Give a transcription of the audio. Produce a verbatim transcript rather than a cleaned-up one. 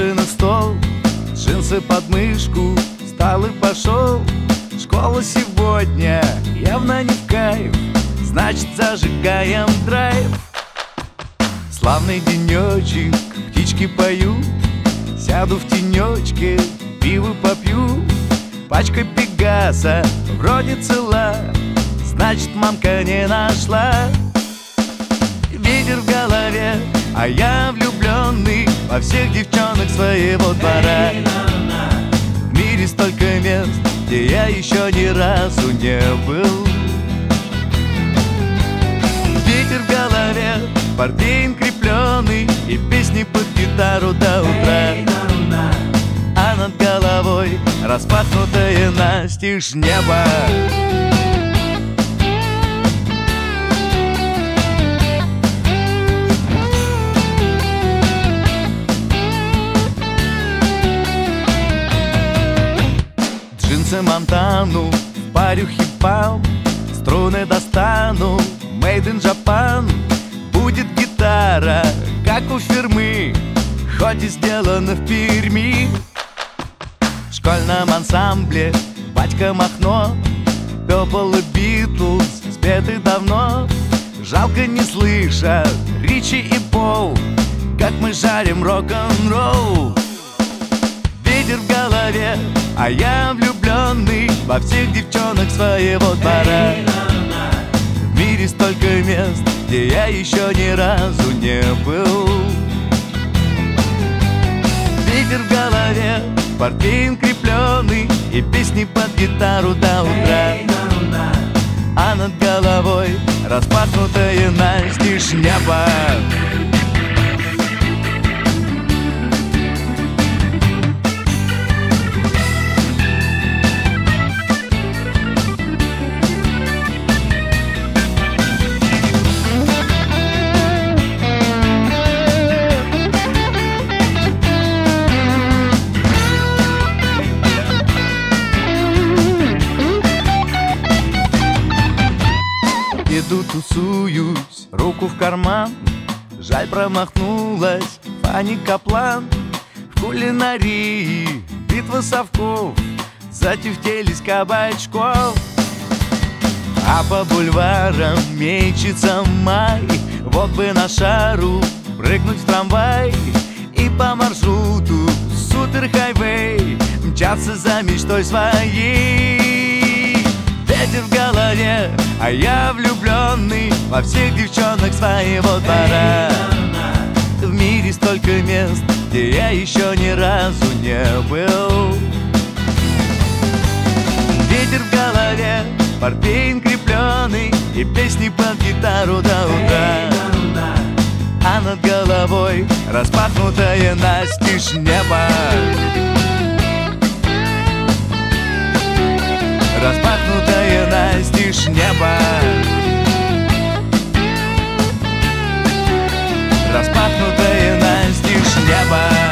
Машина, стол, джинсы под мышку, встал и пошел. Школа сегодня явно не в кайф, значит, зажигаем драйв. Славный денечек, птички поют, сяду в тенечке, пиво попью. Пачка Пегаса вроде цела, значит, мамка не нашла. Ветер в голове, а я влюбленный во всех девчонок своего двора. В мире столько мест, где я еще ни разу не был. Ветер в голове, портвейн крепленый и песни под гитару до утра. А над головой распахнутое настежь небо. Джинсы Монтану, в парю хип-хап, струны достану, made in Japan. Будет гитара, как у фирмы, хоть и сделана в Перми. В школьном ансамбле батька Махно, Purple и Beatles спеты давно. Жалко не слышат Ричи и Пол, как мы жарим рок-н-ролл. Ветер в голове, а я влюбленный во всех девчонок своего двора. В мире столько мест, где я еще ни разу не был. Ветер в голове, портвейн крепленый и песни под гитару до утра. А над головой распахнутое настежь небо. Иду, тусуюсь, руку в карман. Жаль, промахнулась Фанни Каплан. В кулинарии битва совков, затюфтелись кабачков. А по бульварам мечется май. Вот бы на шару прыгнуть в трамвай и по маршруту супер-хайвей мчаться за мечтой своей. Ветер в голове, а я влюбленный во всех девчонок своего двора. В мире столько мест, где я еще ни разу не был. Ветер в голове, портвейн крепленый и песни под гитару до утра. А над головой распахнутое настежь небо. Распахнутое настежь небо. Распахнутое настежь небо.